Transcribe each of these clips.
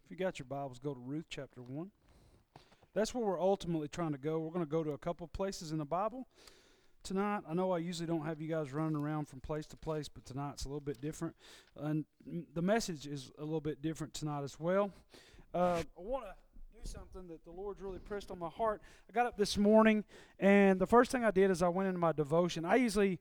If you got your Bibles, go to Ruth chapter 1. That's where we're ultimately trying to go. We're going to go to a couple places in the Bible tonight. I know I usually don't have you guys running around from place to place, but tonight's a little bit different. And the message is a little bit different tonight as well. I want to do something that the Lord's really pressed on my heart. I got up this morning, and the first thing I did is I went into my devotion. I usually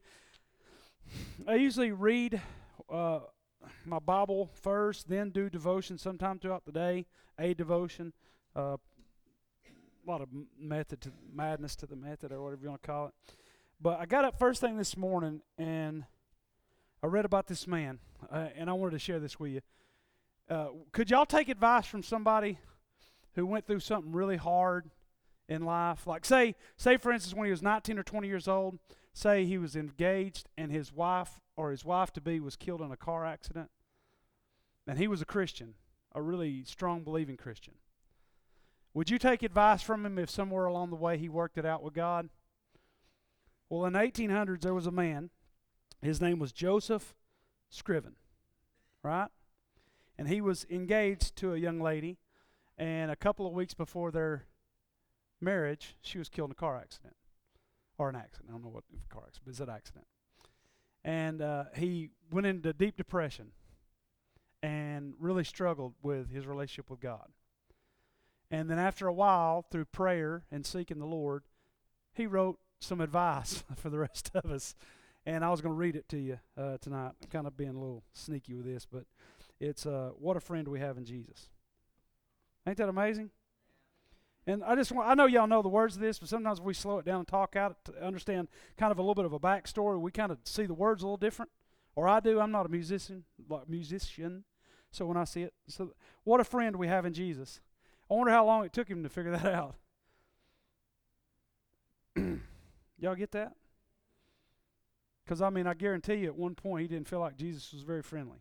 read my Bible first, then do devotion sometime throughout the day, a devotion. A lot of madness to the method, or whatever you want to call it. But I got up first thing this morning, and I read about this man, and I wanted to share this with you. Could y'all take advice from somebody who went through something really hard in life? Like say for instance, when he was 19 or 20 years old, say he was engaged and his wife or his wife-to-be was killed in a car accident, and he was a Christian, a really strong believing Christian. Would you take advice from him if somewhere along the way he worked it out with God? Well, in the 1800s, there was a man. His name was Joseph Scriven, right? And he was engaged to a young lady, and a couple of weeks before their marriage, she was killed in a car accident. Or an accident. I don't know what car accident, but it's an accident. And he went into deep depression and really struggled with his relationship with God. And then after a while, through prayer and seeking the Lord, he wrote some advice for the rest of us. And I was going to read it to you tonight. I'm kind of being a little sneaky with this, but it's what a friend we have in Jesus. Ain't that amazing? And I know y'all know the words of this, but sometimes we slow it down and talk out to understand kind of a little bit of a backstory. We kind of see the words a little different. Or I do. I'm not a musician. So when I see it, so what a friend we have in Jesus. I wonder how long it took him to figure that out. Y'all get that? Because, I guarantee you at one point he didn't feel like Jesus was very friendly.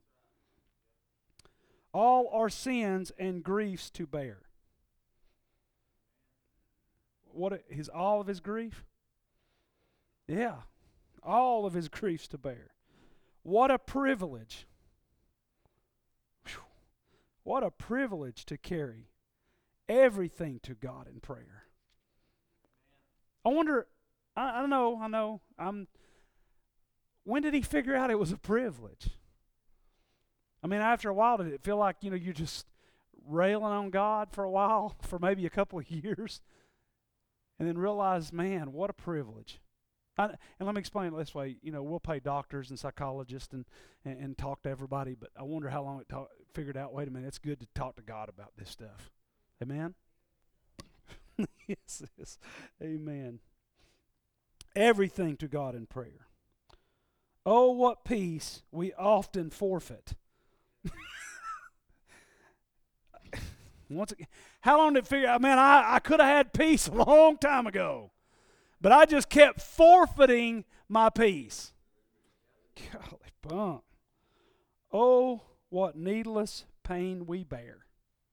All our sins and griefs to bear. All of his grief? Yeah, all of his griefs to bear. What a privilege. Whew. What a privilege to carry everything to God in prayer. I wonder, I know, when did he figure out it was a privilege? After a while, did it feel like, you're just railing on God for a while, for maybe a couple of years? And then realize, man, what a privilege. And let me explain it this way. We'll pay doctors and psychologists and talk to everybody, but I wonder how long it figured out, wait a minute, it's good to talk to God about this stuff. Amen? Yes. Amen. Everything to God in prayer. Oh, what peace we often forfeit. Once again, how long did it figure out? Man, I could have had peace a long time ago, but I just kept forfeiting my peace. Golly bump. Oh, what needless pain we bear.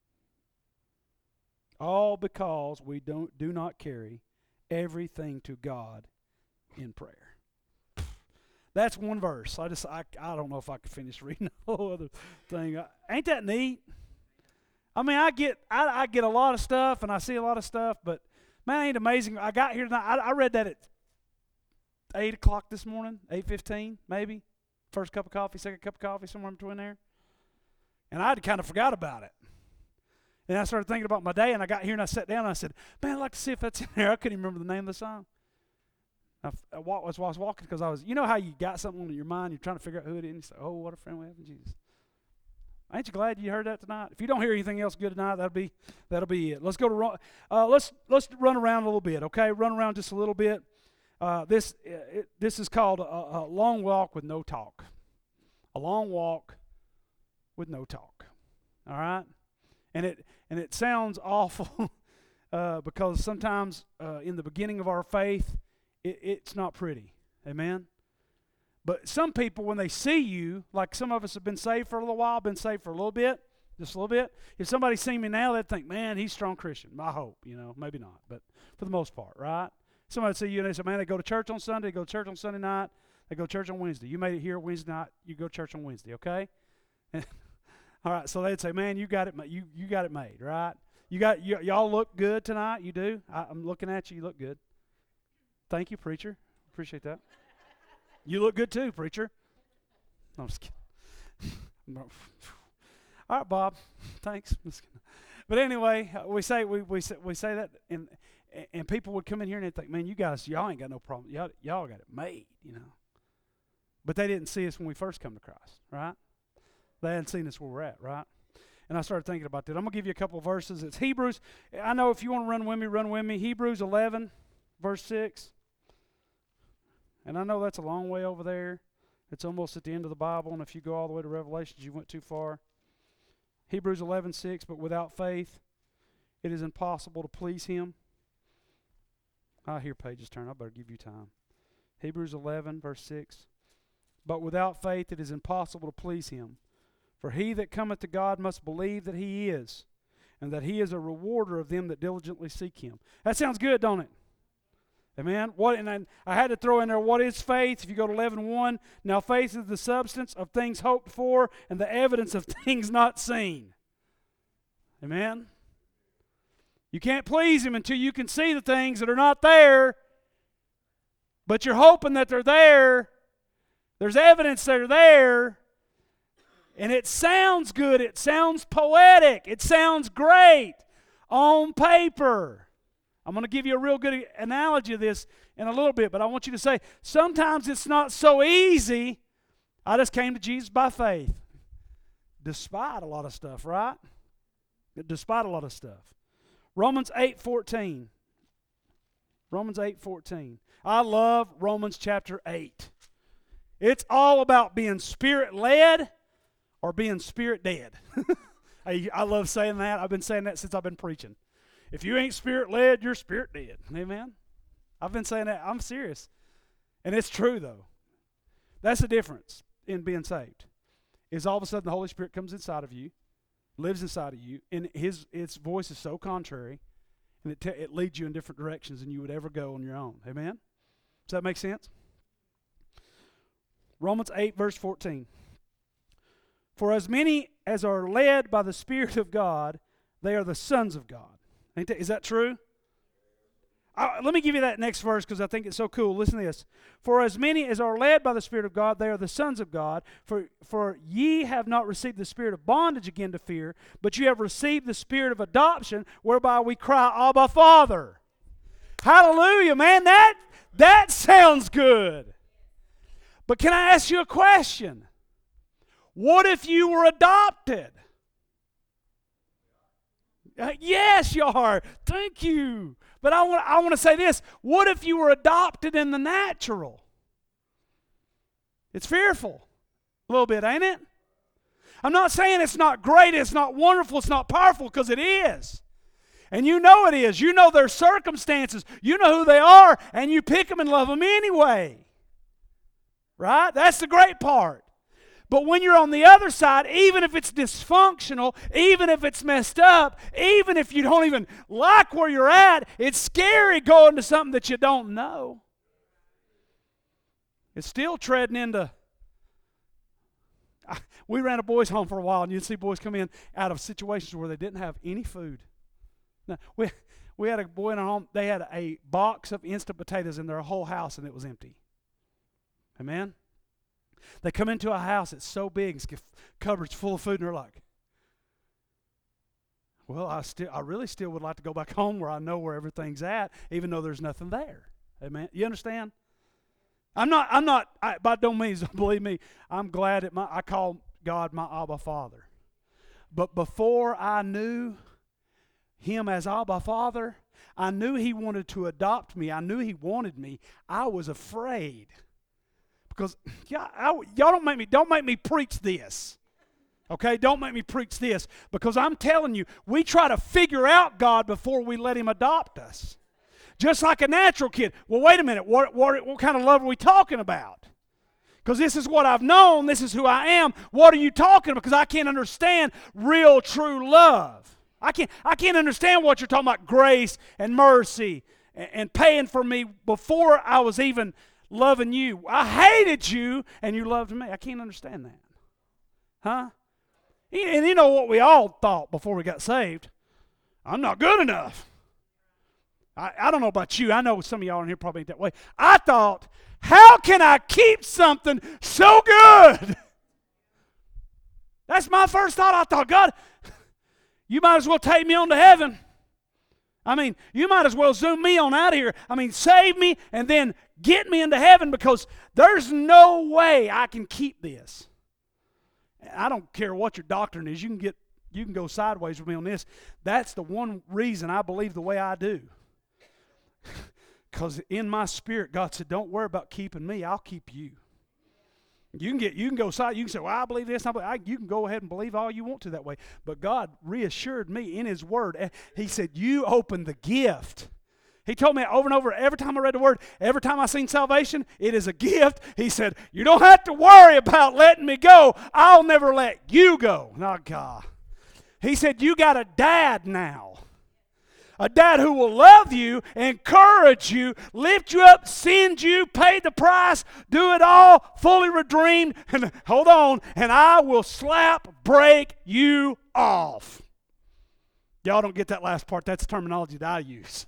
All because we do not carry everything to God in prayer. That's one verse. I don't know if I could finish reading the whole other thing. Ain't that neat? I get a lot of stuff and I see a lot of stuff, but man, ain't amazing. I got here tonight. I read that at 8 o'clock this morning, 8:15 maybe. First cup of coffee, second cup of coffee, somewhere in between there. And I kind of forgot about it. And I started thinking about my day, and I got here and I sat down and I said, man, I'd like to see if that's in there. I couldn't even remember the name of the song. I was walking because I was, how you got something on your mind, you're trying to figure out who it is, and you say, oh, what a friend we have in Jesus. Ain't you glad you heard that tonight? If you don't hear anything else good tonight, that'll be it. Let's go to let's run around a little bit, okay? Run around just a little bit. This is called a long walk with no talk. A long walk with no talk. All right, and it sounds awful because sometimes in the beginning of our faith, it's not pretty. Amen. But some people, when they see you, like some of us have been saved for a little while, been saved for a little bit, just a little bit. If somebody see me now, they'd think, man, he's a strong Christian. I hope, maybe not, but for the most part, right? Somebody see you and they say, man, they go to church on Sunday, they go to church on Sunday night, they go to church on Wednesday. You made it here Wednesday night, you go to church on Wednesday, okay? All right, so they'd say, man, you got it, you got it made, right? Y'all look good tonight. You do. I'm looking at you. You look good. Thank you, preacher. Appreciate that. You look good too, preacher. No, I'm just kidding. All right, Bob. Thanks. But anyway, we say that, and people would come in here and they'd think, man, y'all ain't got no problem. Y'all got it made, you know. But they didn't see us when we first come to Christ, right? They hadn't seen us where we're at, right? And I started thinking about that. I'm going to give you a couple of verses. It's Hebrews. I know if you want to run with me. Hebrews 11, verse 6. And I know that's a long way over there. It's almost at the end of the Bible, and if you go all the way to Revelations, you went too far. Hebrews 11:6, but without faith, it is impossible to please Him. I hear pages turn. I better give you time. Hebrews 11, verse 6. But without faith, it is impossible to please Him. For he that cometh to God must believe that He is, and that He is a rewarder of them that diligently seek Him. That sounds good, don't it? Amen. And I had to throw in there, what is faith? If you go to 11:1, now faith is the substance of things hoped for and the evidence of things not seen. Amen. You can't please Him until you can see the things that are not there, but you're hoping that they're there. There's evidence they're there, and it sounds good. It sounds poetic. It sounds great on paper. I'm going to give you a real good analogy of this in a little bit, but I want you to say, sometimes it's not so easy. I just came to Jesus by faith. Despite a lot of stuff, right? Despite a lot of stuff. Romans 8:14. Romans 8:14. I love Romans chapter 8. It's all about being Spirit-led or being Spirit-dead. I love saying that. I've been saying that since I've been preaching. If you ain't Spirit-led, you're Spirit-dead. Amen? I've been saying that. I'm serious. And it's true, though. That's the difference in being saved. Is all of a sudden the Holy Spirit comes inside of you, lives inside of you, and its voice is so contrary, and it leads you in different directions than you would ever go on your own. Amen? Does that make sense? Romans 8, verse 14. For as many as are led by the Spirit of God, they are the sons of God. Is that true? Let me give you that next verse because I think it's so cool. Listen to this. For as many as are led by the Spirit of God, they are the sons of God. For ye have not received the spirit of bondage again to fear, but you have received the spirit of adoption, whereby we cry, Abba, Father. Hallelujah, man. That sounds good. But can I ask you a question? What if you were adopted? Yes, you are. Thank you. But I want to say this. What if you were adopted in the natural? It's fearful. A little bit, ain't it? I'm not saying it's not great, it's not wonderful, it's not powerful, because it is. And you know it is. You know their circumstances. You know who they are, and you pick them and love them anyway. Right? That's the great part. But when you're on the other side, even if it's dysfunctional, even if it's messed up, even if you don't even like where you're at, it's scary going to something that you don't know. It's still treading into... We ran a boys' home for a while, and you'd see boys come in out of situations where they didn't have any food. Now, we had a boy in our home, they had a box of instant potatoes in their whole house, and it was empty. Amen? They come into a house that's so big, it's cupboards full of food, and they're like, well, I really still would like to go back home where I know where everything's at, even though there's nothing there. Amen? You understand? By no means, believe me, I'm glad that I call God my Abba Father. But before I knew Him as Abba Father, I knew He wanted to adopt me. I knew He wanted me. I was afraid. Because y'all don't make me preach this. Okay, don't make me preach this. Because I'm telling you, we try to figure out God before we let Him adopt us. Just like a natural kid. Well, wait a minute, what kind of love are we talking about? Because this is what I've known, this is who I am. What are you talking about? Because I can't understand real, true love. I can't understand what you're talking about, grace and mercy and paying for me before I was even loving you. I hated you and you loved me. I can't understand that. Huh? And you know what we all thought before we got saved? I'm not good enough. I don't know about you. I know some of y'all in here probably ain't that way. I thought, how can I keep something so good? That's my first thought. I thought, God, you might as well take me on to heaven. I mean, you might as well zoom me on out of here. I mean, save me and then get me into heaven, because there's no way I can keep this. I don't care what your doctrine is. You can go sideways with me on this. That's the one reason I believe the way I do. Because in my spirit, God said, don't worry about keeping me. I'll keep you. You can go side. You can say, well, I believe this. You can go ahead and believe all you want to that way. But God reassured me in His Word. He said, you open the gift. He told me over and over, every time I read the Word, every time I seen salvation, it is a gift. He said, you don't have to worry about letting me go. I'll never let you go. Not God. He said, you got a dad now. A dad who will love you, encourage you, lift you up, send you, pay the price, do it all, fully redeemed, and hold on, and I will break you off. Y'all don't get that last part. That's the terminology that I use.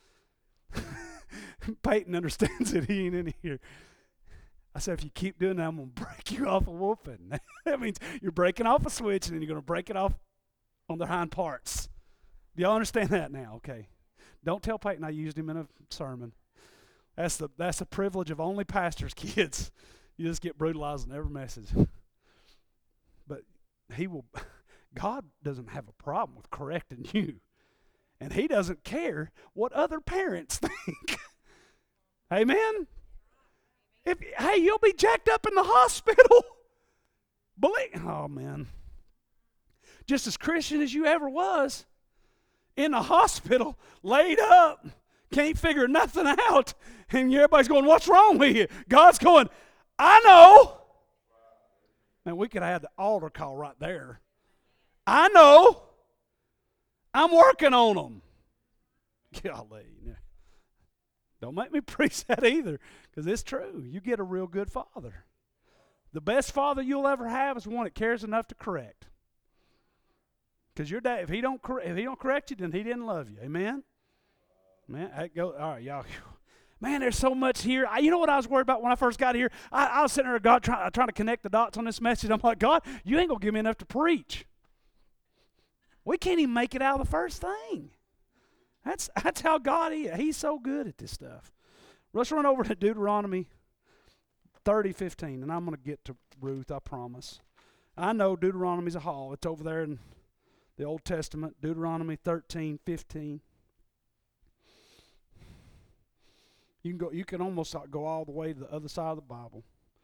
Peyton understands it. He ain't in here. I said, if you keep doing that, I'm going to break you off a whooping. That means you're breaking off a switch, and then you're going to break it off on their hind parts. Do y'all understand that now? Okay. Don't tell Peyton I used him in a sermon. That's the privilege of only pastors' kids. You just get brutalized in every message. But God doesn't have a problem with correcting you. And He doesn't care what other parents think. Amen? Hey, you'll be jacked up in the hospital. Oh, man. Just as Christian as you ever was. In the hospital, laid up, can't figure nothing out, and everybody's going, what's wrong with you? God's going, I know. Man, we could have had the altar call right there. I know. I'm working on them. Golly. Don't make me preach that either, because it's true. You get a real good father. The best father you'll ever have is one that cares enough to correct. Because your dad, if he don't correct you, then he didn't love you. Amen? Man, all right, y'all. Man, there's so much here. You know what I was worried about when I first got here? I was sitting there, God, trying to connect the dots on this message. I'm like, God, you ain't going to give me enough to preach. We can't even make it out of the first thing. That's how God is. He's so good at this stuff. Let's run over to Deuteronomy 30:15, and I'm going to get to Ruth, I promise. I know Deuteronomy's a haul. It's over there in the Old Testament, Deuteronomy 13:15. You can almost go all the way to the other side of the Bible.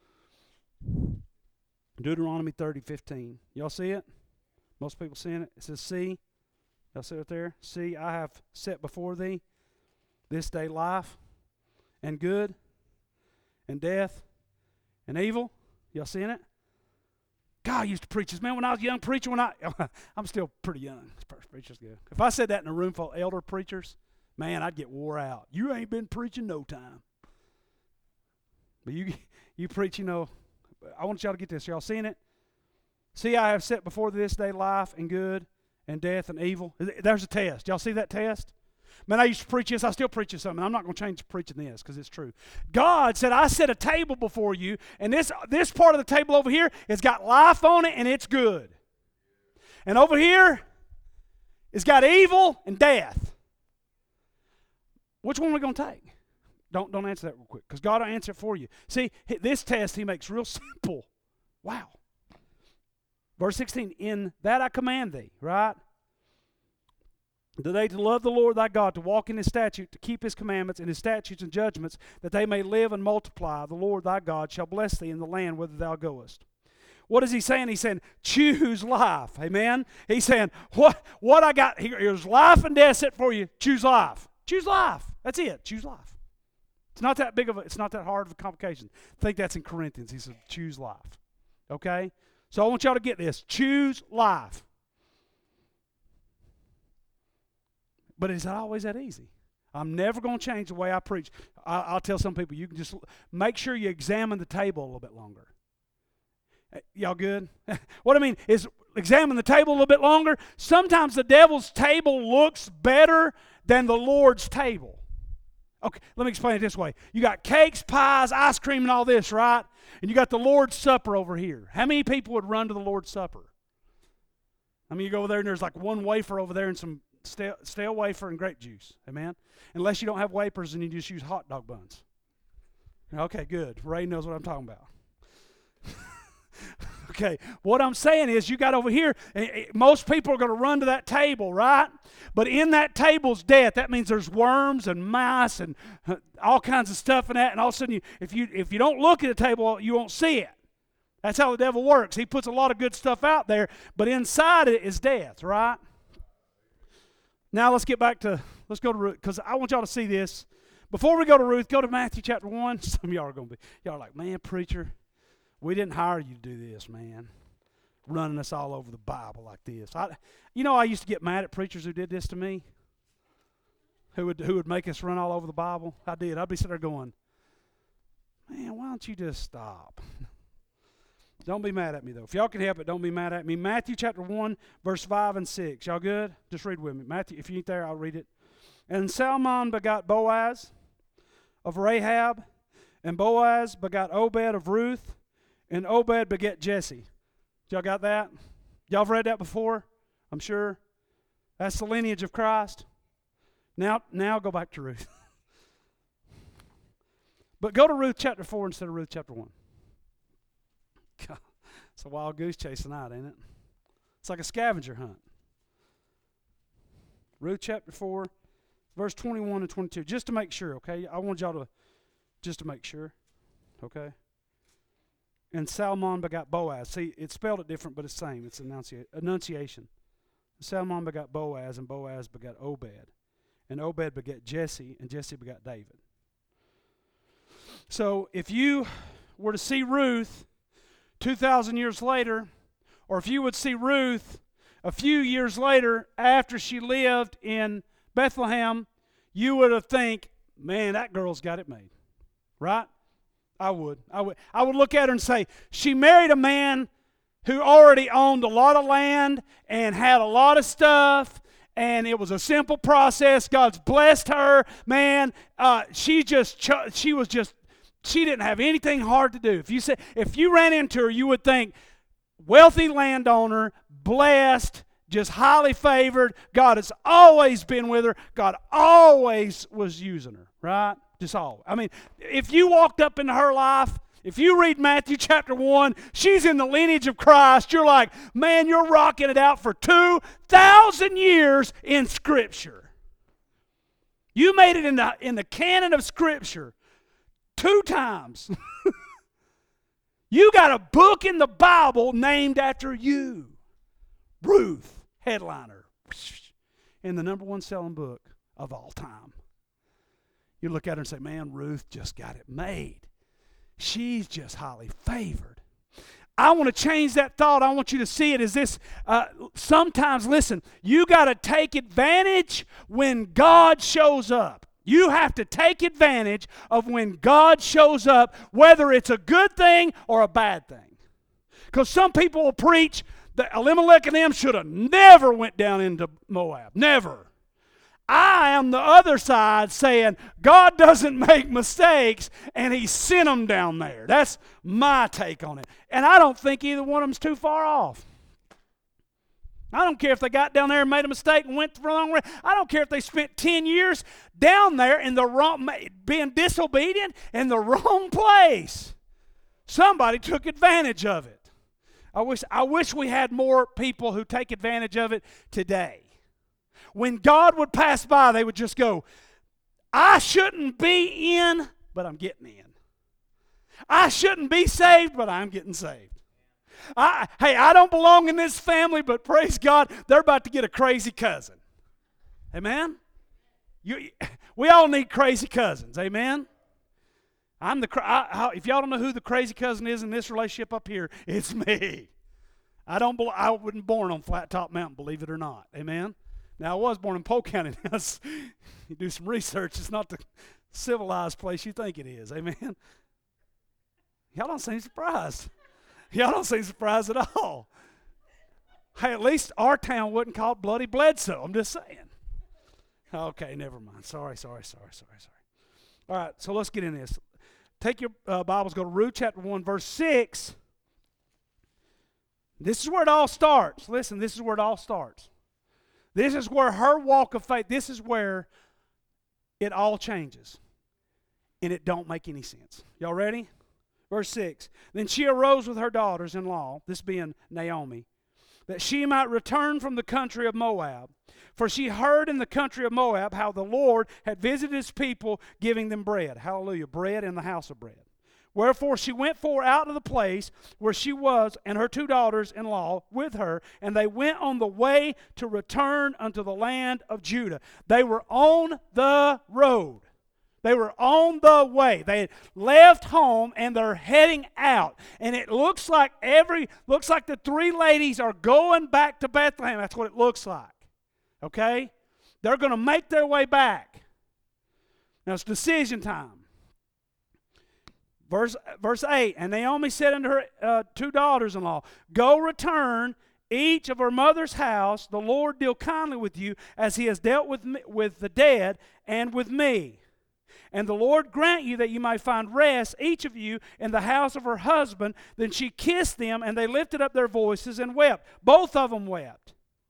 Deuteronomy 30:15. Y'all see it? Most people seeing it. It says, see. Y'all see it there? See, I have set before thee this day life and good and death and evil. Y'all seeing it? God, I used to preach this. Man, when I was a young preacher, I'm still pretty young. Preacher's good. If I said that in a room full of elder preachers, man, I'd get wore out. You ain't been preaching no time. But you preach, I want y'all to get this. Y'all seeing it? See, I have set before this day life and good and death and evil. There's a test. Y'all see that test? Man, I used to preach this. I still preach this something. I'm not going to change preaching this because it's true. God said, I set a table before you, and this part of the table over here has got life on it, and it's good. And over here, it's got evil and death. Which one are we going to take? Don't answer that real quick, because God will answer it for you. See, this test He makes real simple. Wow. Verse 16, in that I command thee, right? Today to love the Lord thy God, to walk in His statute, to keep His commandments and His statutes and judgments, that they may live and multiply. The Lord thy God shall bless thee in the land whither thou goest. What is He saying? He's saying, choose life. Amen? He's saying, what I got here, here's life and death set for you. Choose life. Choose life. That's it. Choose life. It's not that it's not that hard of a complication. I think that's in Corinthians. He said, choose life. Okay? So I want y'all to get this. Choose life. But it's not always that easy. I'm never going to change the way I preach. I'll tell some people, you can just make sure you examine the table a little bit longer. Y'all good? What I mean is, examine the table a little bit longer, sometimes the devil's table looks better than the Lord's table. Okay, let me explain it this way. You got cakes, pies, ice cream, and all this, right? And you got the Lord's Supper over here. How many people would run to the Lord's Supper? I mean, you go over there and there's like one wafer over there and some stale wafer and grape juice. Amen? Unless you don't have wafers and you just use hot dog buns. Okay, good. Ray knows what I'm talking about. Okay, what I'm saying is you got over here, most people are going to run to that table, right? But in that table's death. That means there's worms and mice and all kinds of stuff in that. And all of a sudden, if you don't look at the table, you won't see it. That's how the devil works. He puts a lot of good stuff out there, but inside it is death, right? Now let's go to Ruth, because I want y'all to see this. Before we go to Ruth, go to Matthew chapter 1. Some of y'all are like, man, preacher, we didn't hire you to do this, man. Running us all over the Bible like this. I used to get mad at preachers who did this to me. Who would make us run all over the Bible. I did. I'd be sitting there going, man, why don't you just stop? Don't be mad at me, though. If y'all can help it, don't be mad at me. Matthew chapter 1, verse 5 and 6. Y'all good? Just read with me. Matthew, if you ain't there, I'll read it. And Salmon begot Boaz of Rahab, and Boaz begot Obed of Ruth, and Obed begat Jesse. Y'all got that? Y'all have read that before? I'm sure. That's the lineage of Christ. Now go back to Ruth. But go to Ruth chapter 4 instead of Ruth chapter 1. God, it's a wild goose chase tonight, ain't it? It's like a scavenger hunt. Ruth chapter 4, verse 21 and 22. Just to make sure, okay? I want y'all to, just to make sure, okay? And Salmon begot Boaz. See, it's spelled it different, but it's the same. It's enunciation. Salmon begot Boaz, and Boaz begot Obed. And Obed begat Jesse, and Jesse begot David. So if you were to see Ruth 2,000 years later, or if you would see Ruth a few years later after she lived in Bethlehem, you would have think, man, that girl's got it made. Right? I would look at her and say, she married a man who already owned a lot of land and had a lot of stuff, and it was a simple process. God's blessed her, man. She didn't have anything hard to do. If you ran into her, you would think, wealthy landowner, blessed, just highly favored. God has always been with her. God always was using her, right? Just all. I mean, if you walked up into her life, if you read Matthew chapter 1, she's in the lineage of Christ. You're like, man, you're rocking it out for 2,000 years in Scripture. You made it in the canon of Scripture 2 times. You got a book in the Bible named after you. Ruth, headliner. And the #1 selling book of all time. You look at her and say, man, Ruth just got it made. She's just highly favored. I want to change that thought. I want you to see it as this. Sometimes, listen, you got to take advantage when God shows up. You have to take advantage of when God shows up, whether it's a good thing or a bad thing. Because some people will preach that Elimelech and them should have never went down into Moab. Never. I am the other side saying God doesn't make mistakes and He sent them down there. That's my take on it. And I don't think either one of them's too far off. I don't care if they got down there and made a mistake and went the wrong way. I don't care if they spent 10 years down there in the wrong, being disobedient in the wrong place. Somebody took advantage of it. I wish we had more people who take advantage of it today. When God would pass by, they would just go, I shouldn't be in, but I'm getting in. I shouldn't be saved, but I'm getting saved. I don't belong in this family, but praise God, they're about to get a crazy cousin. Amen? We all need crazy cousins. Amen? If y'all don't know who the crazy cousin is in this relationship up here, it's me. I wasn't born on Flat Top Mountain, believe it or not. Amen? Now, I was born in Polk County. You do some research. It's not the civilized place you think it is. Amen? Y'all don't seem surprised. Y'all don't seem surprised at all. Hey, at least our town wasn't called Bloody Bledsoe. I'm just saying. Okay, never mind. Sorry. All right, so let's get in this. Take your Bibles, go to Ruth chapter 1, verse 6. This is where it all starts. Listen, this is where it all starts. This is where her walk of faith, this is where it all changes. And it don't make any sense. Y'all ready? Verse 6. Then she arose with her daughters-in-law, this being Naomi, that she might return from the country of Moab. For she heard in the country of Moab how the Lord had visited his people, giving them bread. Hallelujah, bread in the house of bread. Wherefore she went forth out of the place where she was, and her 2 daughters-in-law with her, and they went on the way to return unto the land of Judah. They were on the road. They were on the way. They had left home and they're heading out. And it looks like the 3 ladies are going back to Bethlehem. That's what it looks like. Okay? They're going to make their way back. Now it's decision time. Verse 8, and Naomi said unto her 2 daughters-in-law, Go return each of her mother's house. The Lord deal kindly with you as he has dealt with me, with the dead and with me. And the Lord grant you that you may find rest, each of you, in the house of her husband. Then she kissed them, and they lifted up their voices and wept. Both of them wept.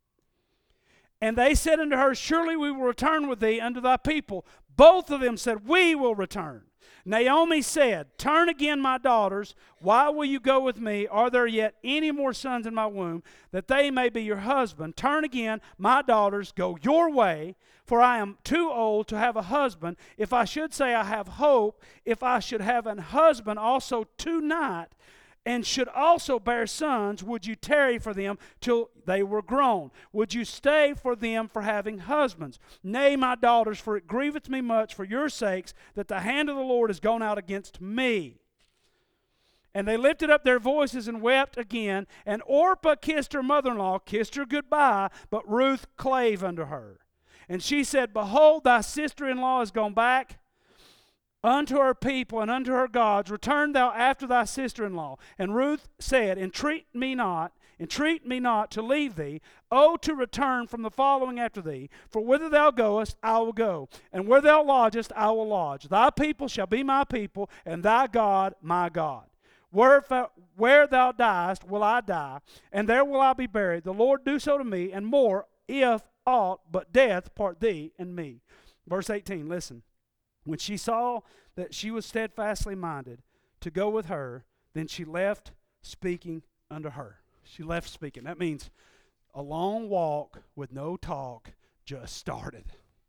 And they said unto her, Surely we will return with thee unto thy people. Both of them said, We will return. Naomi said, Turn again, my daughters. Why will you go with me? Are there yet any more sons in my womb, that they may be your husband? Turn again, my daughters, go your way, for I am too old to have a husband. If I should say I have hope, if I should have an husband also tonight, and should also bear sons, would you tarry for them till they were grown? Would you stay for them for having husbands? Nay, my daughters, for it grieveth me much for your sakes that the hand of the Lord is gone out against me. And they lifted up their voices and wept again. And Orpah kissed her mother-in-law, kissed her goodbye, but Ruth clave unto her. And she said, Behold, thy sister-in-law is gone back unto her people and unto her gods. Return thou after thy sister-in-law. And Ruth said, Entreat me not to leave thee, to return from the following after thee. For whither thou goest, I will go, and where thou lodgest, I will lodge. Thy people shall be my people, and thy God my God. Where thou diest, will I die, and there will I be buried. The Lord do so to me, and more, if aught but death part thee and me. Verse 18, listen. When she saw that she was steadfastly minded to go with her, then she left speaking unto her. She left speaking. That means a long walk with no talk just started.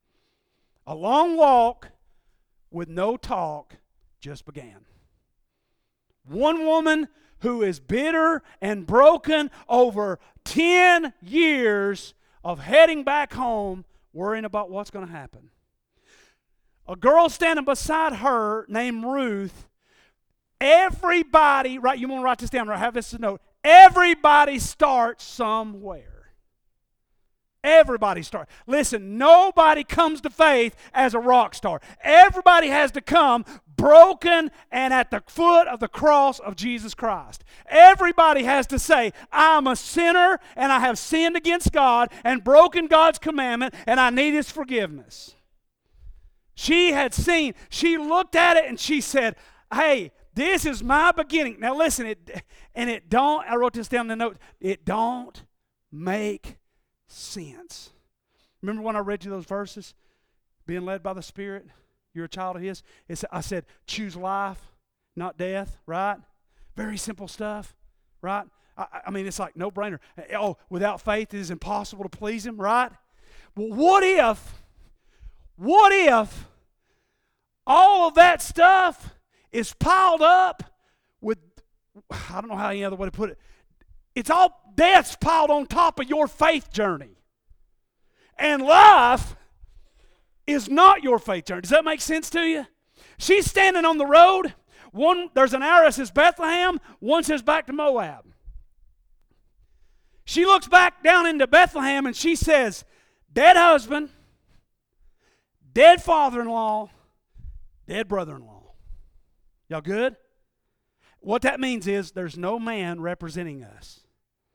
A long walk with no talk just began. One woman who is bitter and broken over 10 years of heading back home, worrying about what's going to happen. A girl standing beside her named Ruth. Everybody, right? You want to write this down, right? Have this to note. Everybody starts somewhere. Everybody starts. Listen, nobody comes to faith as a rock star. Everybody has to come broken and at the foot of the cross of Jesus Christ. Everybody has to say, I'm a sinner and I have sinned against God and broken God's commandment and I need His forgiveness. She had seen, she looked at it and she said, hey, this is my beginning. Now listen, I wrote this down in the notes, it don't make sense. Remember when I read you those verses? Being led by the Spirit, you're a child of His. I said, choose life, not death, right? Very simple stuff, right? I mean, it's like no brainer. Oh, without faith it is impossible to please Him, right? Well, what if all of that stuff is piled up with, I don't know how any other way to put it, it's all death's piled on top of your faith journey. And life is not your faith journey. Does that make sense to you? She's standing on the road. There's an arrow that says Bethlehem, one says back to Moab. She looks back down into Bethlehem and she says, dead husband, dead father-in-law, dead brother-in-law. Y'all good? What that means is there's no man representing us.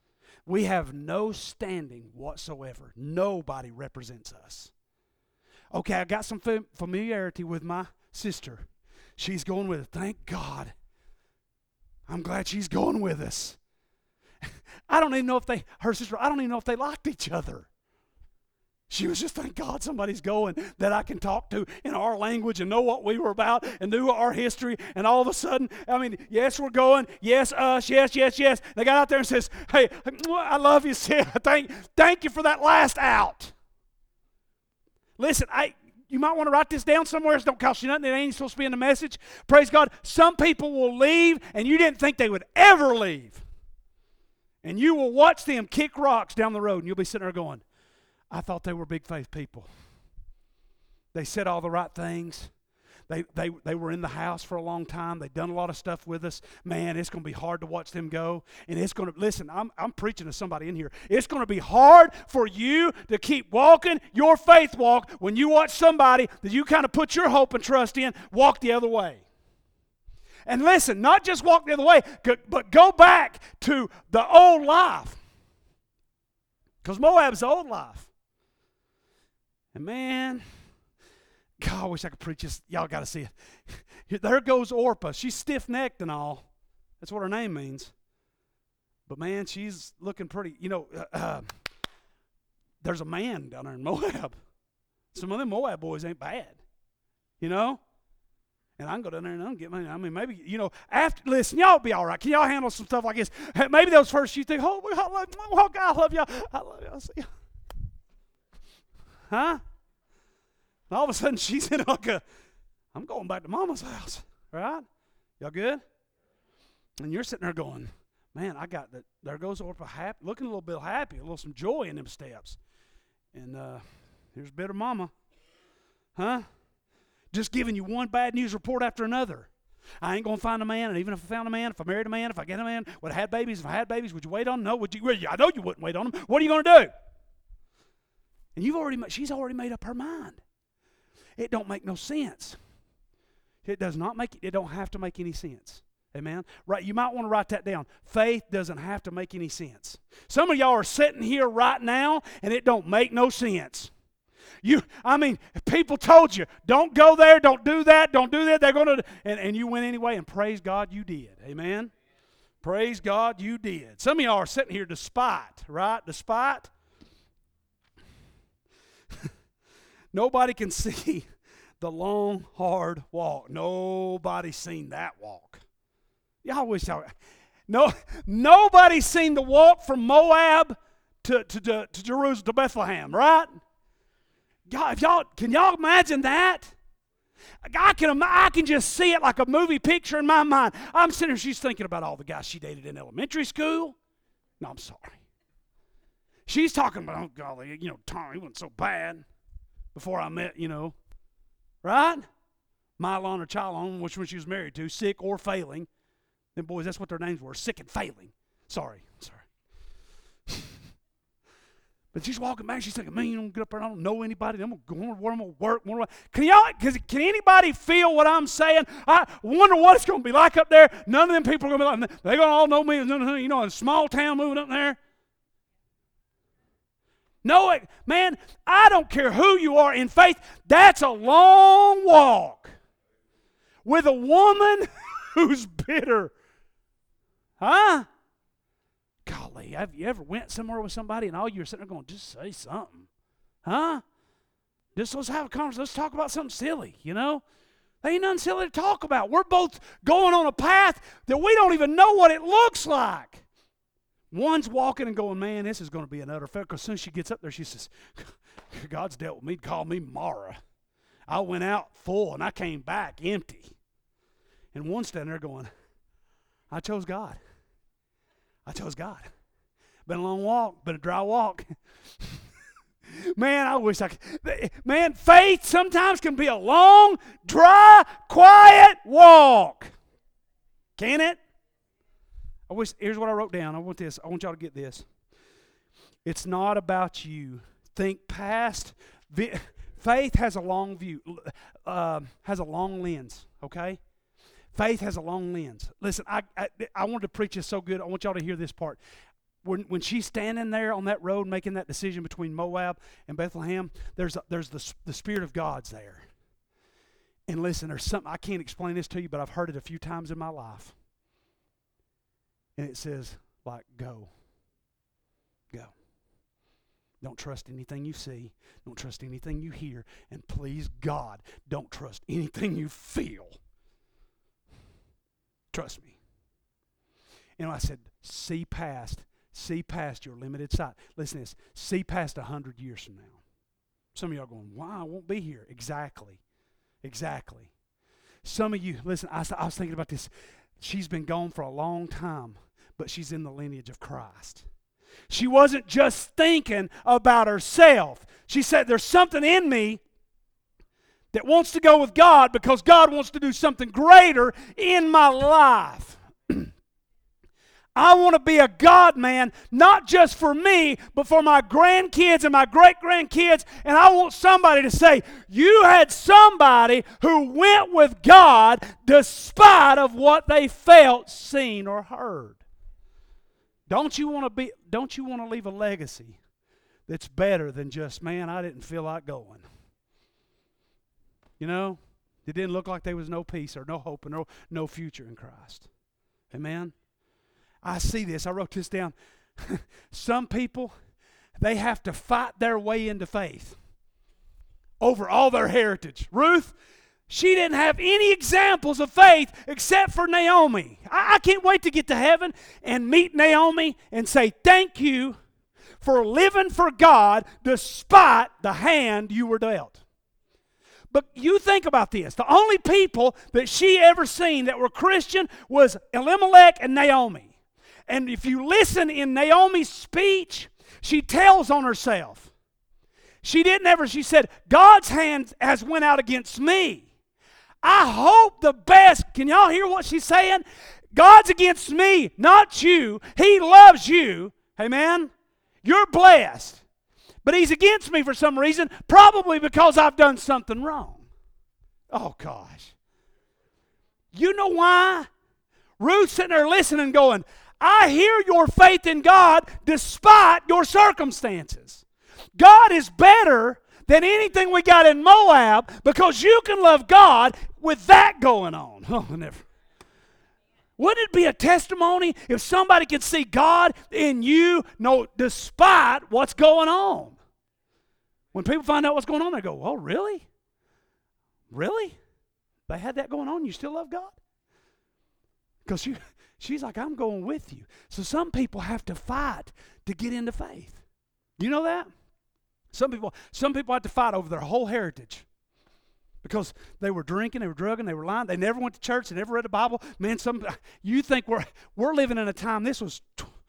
We have no standing whatsoever. Nobody represents us. Okay, I got some familiarity with my sister. She's going with it. Thank God. I'm glad she's going with us. I don't even know if I don't even know if they liked each other. She was just, thank God somebody's going that I can talk to in our language and know what we were about and knew our history. And all of a sudden, I mean, yes, we're going. Yes, us. Yes, yes, yes. They got out there and says, hey, I love you, sis. Thank you for that last out. Listen, you might want to write this down somewhere. It don't cost you nothing. It ain't supposed to be in the message. Praise God. Some people will leave, and you didn't think they would ever leave. And you will watch them kick rocks down the road, and you'll be sitting there going, I thought they were big faith people. They said all the right things. They were in the house for a long time. They've done a lot of stuff with us. Man, it's going to be hard to watch them go. And it's going to, listen, I'm preaching to somebody in here. It's going to be hard for you to keep walking your faith walk when you watch somebody that you kind of put your hope and trust in walk the other way. And listen, not just walk the other way, but go back to the old life. Because Moab's the old life. And man, God, I wish I could preach this. Y'all got to see it. There goes Orpah. She's stiff-necked and all. That's what her name means. But man, she's looking pretty. You know, there's a man down there in Moab. Some of them Moab boys ain't bad. You know? And I can go down there and I can get money. I mean, maybe, you know, listen, y'all be all right. Can y'all handle some stuff like this? Maybe those first you think, oh, God, I love y'all. I love y'all. See y'all. Huh? And all of a sudden she's in like I'm going back to Mama's house. Right? Y'all good? And you're sitting there going, man, I got that. There goes Orpah looking a little bit happy, a little some joy in them steps. And here's bitter Mama. Huh? Just giving you one bad news report after another. I ain't going to find a man, and even if I found a man, if I married a man, if I get a man, would I have babies? If I had babies, would you wait on them? No. Would you? Well, I know you wouldn't wait on them. What are you going to do? And she's already made up her mind. It don't make no sense. It does not make, it don't have to make any sense. Amen? Right? You might want to write that down. Faith doesn't have to make any sense. Some of y'all are sitting here right now, and it don't make no sense. People told you, don't go there, don't do that, they're going to, and you went anyway, and praise God you did. Amen? Praise God you did. Some of y'all are sitting here despite, right? Despite. Nobody can see the long, hard walk. Nobody's seen that walk. Y'all wish nobody's seen the walk from Moab to Jerusalem, to Bethlehem, right? God, can y'all imagine that? I can just see it like a movie picture in my mind. I'm sitting here, she's thinking about all the guys she dated in elementary school. No, I'm sorry. She's talking about, oh golly, Tom, he wasn't so bad before I met, right? Mylon or Chylon, which one she was married to, sick or failing. Them boys, that's what their names were, sick and failing. Sorry. But she's walking back, she's thinking, man, you don't get up there, I don't know anybody, I'm going to go where I'm going to work. Can anybody feel what I'm saying? I wonder what it's going to be like up there. None of them people are going to be like, they're going to all know me, in a small town moving up there. No, man, I don't care who you are in faith, that's a long walk with a woman who's bitter. Huh? Golly, have you ever went somewhere with somebody and all you're sitting there going, just say something? Huh? Just let's have a conversation. Let's talk about something silly, There ain't nothing silly to talk about. We're both going on a path that we don't even know what it looks like. One's walking and going, man, this is going to be an utter failure. Because as soon as she gets up there, she says, God's dealt with me, call me Mara. I went out full and I came back empty. And one's standing there going, I chose God. Been a long walk, been a dry walk. Man, I wish I could. Man, faith sometimes can be a long, dry, quiet walk. Can it? Here's what I wrote down. I want y'all to get this. It's not about you. Think past. Faith has a long view, has a long lens, okay? Faith has a long lens. Listen, I wanted to preach this so good. I want y'all to hear this part. when she's standing there on that road making that decision between Moab and Bethlehem, there's the Spirit of God's there. And listen, there's something, I can't explain this to you, but I've heard it a few times in my life. And it says, like, go. Go. Don't trust anything you see. Don't trust anything you hear. And please, God, don't trust anything you feel. Trust me. And I said, see past your limited sight. Listen to this. See past 100 years from now. Some of y'all are going, wow, I won't be here. Exactly. Some of you, listen, I was thinking about this. She's been gone for a long time, but she's in the lineage of Christ. She wasn't just thinking about herself. She said, there's something in me that wants to go with God because God wants to do something greater in my life. I want to be a God man, not just for me, but for my grandkids and my great-grandkids. And I want somebody to say, you had somebody who went with God despite of what they felt, seen, or heard. Don't you want to leave a legacy that's better than just, man, I didn't feel like going. You know, it didn't look like there was no peace or no hope or no future in Christ. Amen? I see this. I wrote this down. Some people, they have to fight their way into faith over all their heritage. Ruth, she didn't have any examples of faith except for Naomi. I can't wait to get to heaven and meet Naomi and say, thank you for living for God despite the hand you were dealt. But you think about this. The only people that she ever seen that were Christian was Elimelech and Naomi. And if you listen in Naomi's speech, she tells on herself. She said, God's hand has went out against me. I hope the best. Can y'all hear what she's saying? God's against me, not you. He loves you. Amen? You're blessed. But he's against me for some reason, probably because I've done something wrong. Oh, gosh. You know why? Ruth's sitting there listening going, I hear your faith in God despite your circumstances. God is better than anything we got in Moab because you can love God with that going on. Oh, never. Wouldn't it be a testimony if somebody could see God in you, despite what's going on? When people find out what's going on, they go, oh, really? Really? They had that going on, you still love God? Because she's like, I'm going with you. So some people have to fight to get into faith. Do you know that? Some people have to fight over their whole heritage. Because they were drinking, they were drugging, they were lying, they never went to church, they never read the Bible. Man, you think we're living in a time, this was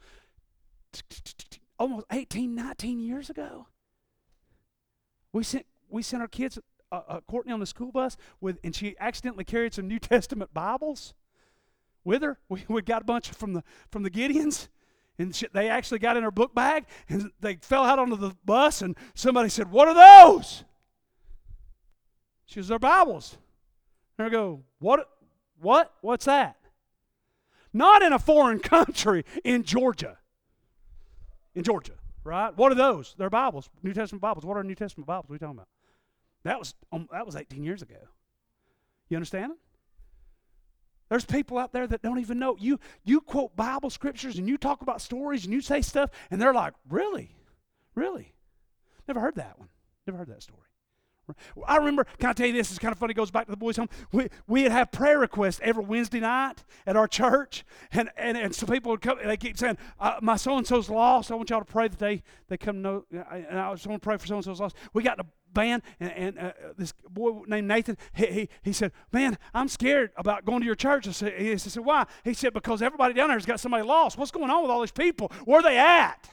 almost 18, 19 years ago. We sent our kids, Courtney on the school bus, and she accidentally carried some New Testament Bibles with her. We got a bunch from the Gideons, and they actually got in her book bag, and they fell out onto the bus, and somebody said, what are those? She was, their Bibles. And I go, what? What's that? Not in a foreign country, in Georgia. In Georgia, right? What are those? They're Bibles, New Testament Bibles. What are New Testament Bibles? What are you talking about? That was 18 years ago. You understand it? There's people out there that don't even know. You quote Bible scriptures and you talk about stories and you say stuff, and they're like, really? Really? Never heard that one. Never heard that story. I remember, can I tell you this? It's kind of funny. It goes back to the boys' home. We'd have prayer requests every Wednesday night at our church. And some people would come, they keep saying, my so-and-so's lost. I want y'all to pray that they come know. And I just want to pray for so-and-so's lost. We got in a band, and this boy named Nathan, he said, man, I'm scared about going to your church. He said, why? He said, because everybody down there has got somebody lost. What's going on with all these people? Where are they at?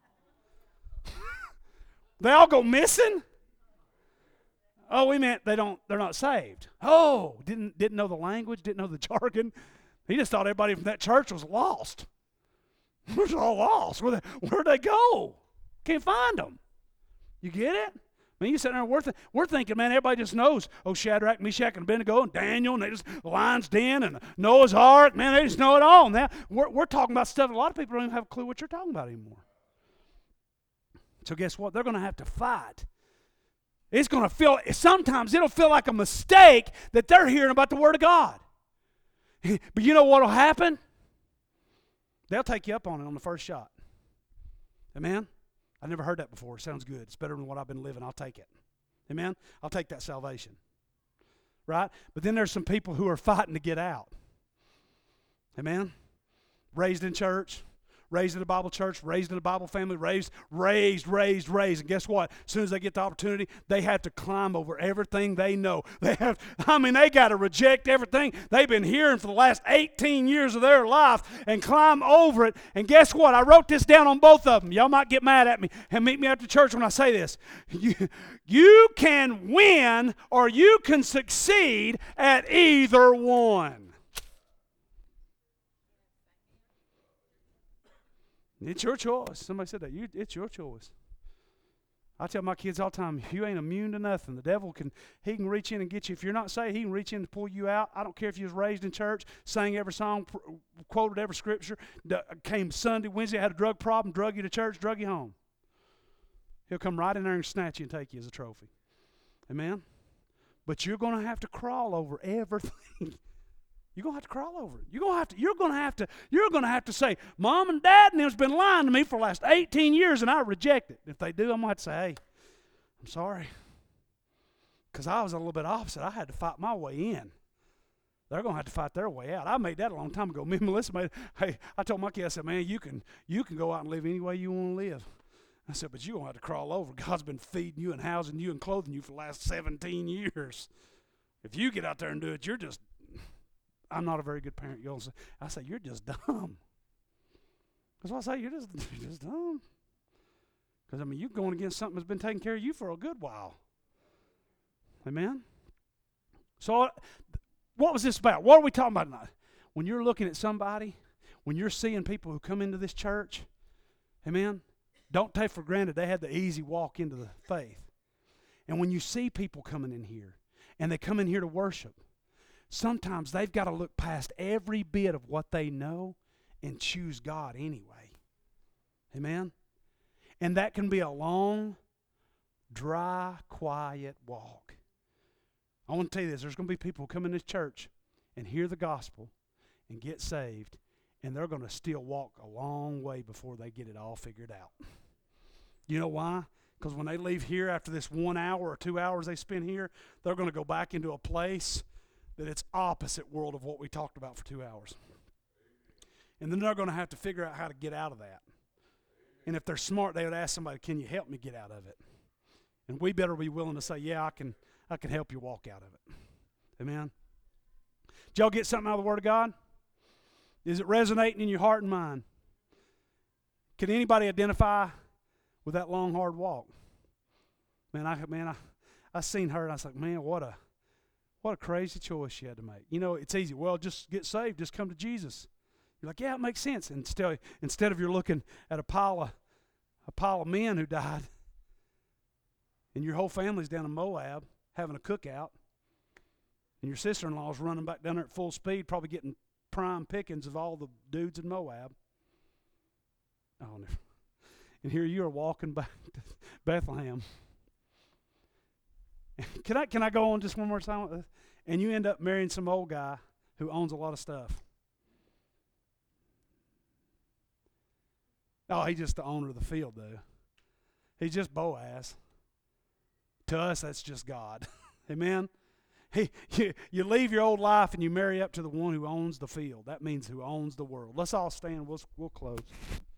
They all go missing? Oh, we meant they're not saved. Oh, didn't know the language, didn't know the jargon. He just thought everybody from that church was lost. We're all lost. Where'd they go? Can't find them. You get it? I mean, you sit there and we're thinking, man, everybody just knows, oh, Shadrach, Meshach, and Abednego, and Daniel, and they just, the lion's den, and Noah's ark, man, they just know it all. Now, we're talking about stuff a lot of people don't even have a clue what you're talking about anymore. So guess what? They're going to have to fight. It's going to feel, sometimes it'll feel like a mistake that they're hearing about the Word of God. But you know what will happen? They'll take you up on it on the first shot. Amen? I never heard that before. It sounds good. It's better than what I've been living. I'll take it. Amen? I'll take that salvation. Right? But then there's some people who are fighting to get out. Amen? Raised in church, raised in a Bible church, raised in a Bible family, raised. And guess what? As soon as they get the opportunity, they have to climb over everything they know. They got to reject everything they've been hearing for the last 18 years of their life and climb over it. And guess what? I wrote this down on both of them. Y'all might get mad at me and meet me after church when I say this. You can win or you can succeed at either one. It's your choice. Somebody said that. It's your choice. I tell my kids all the time, you ain't immune to nothing. The devil can reach in and get you. If you're not saved, he can reach in and pull you out. I don't care if you was raised in church, sang every song, quoted every scripture, came Sunday, Wednesday, had a drug problem, drug you to church, drug you home. He'll come right in there and snatch you and take you as a trophy. Amen? But you're going to have to crawl over everything. You're going to have to crawl over it. You're going to have to say, Mom and Dad and them's been lying to me for the last 18 years and I reject it. If they do, I'm going to have to say, hey, I'm sorry. Because I was a little bit opposite. I had to fight my way in. They're going to have to fight their way out. I made that a long time ago. Me and Melissa made, hey, I told my kid, I said, man, you can go out and live any way you want to live. I said, but you're going to have to crawl over. God's been feeding you and housing you and clothing you for the last 17 years. If you get out there and do it, I'm not a very good parent. I say, you're just dumb. That's why I say, you're just dumb. Because, you're going against something that's been taking care of you for a good while. Amen? So, what was this about? What are we talking about tonight? When you're looking at somebody, when you're seeing people who come into this church, amen, don't take for granted they had the easy walk into the faith. And when you see people coming in here, and they come in here to worship, sometimes they've got to look past every bit of what they know and choose God anyway. Amen? And that can be a long, dry, quiet walk. I want to tell you this. There's going to be people who come in this church and hear the gospel and get saved, and they're going to still walk a long way before they get it all figured out. You know why? Because when they leave here after this 1 hour or 2 hours they spend here, they're going to go back into a place that it's opposite world of what we talked about for 2 hours. And then they're going to have to figure out how to get out of that. And if they're smart, they would ask somebody, can you help me get out of it? And we better be willing to say, yeah, I can help you walk out of it. Amen? Did y'all get something out of the Word of God? Is it resonating in your heart and mind? Can anybody identify with that long, hard walk? I seen her and I was like, man, what a crazy choice she had to make. It's easy. Well, just get saved. Just come to Jesus. You're like, yeah, it makes sense. And instead of you're looking at a pile of men who died, and your whole family's down in Moab having a cookout, and your sister-in-law's running back down there at full speed, probably getting prime pickings of all the dudes in Moab. Oh, no. And here you are walking back to Bethlehem. Can I go on just one more time with this? And you end up marrying some old guy who owns a lot of stuff. Oh, he's just the owner of the field, though. He's just Boaz. To us, that's just God. Amen? You leave your old life and you marry up to the one who owns the field. That means who owns the world. Let's all stand. We'll close.